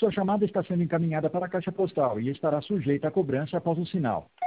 Sua chamada está sendo encaminhada para a caixa postal e estará sujeita a cobrança após o sinal.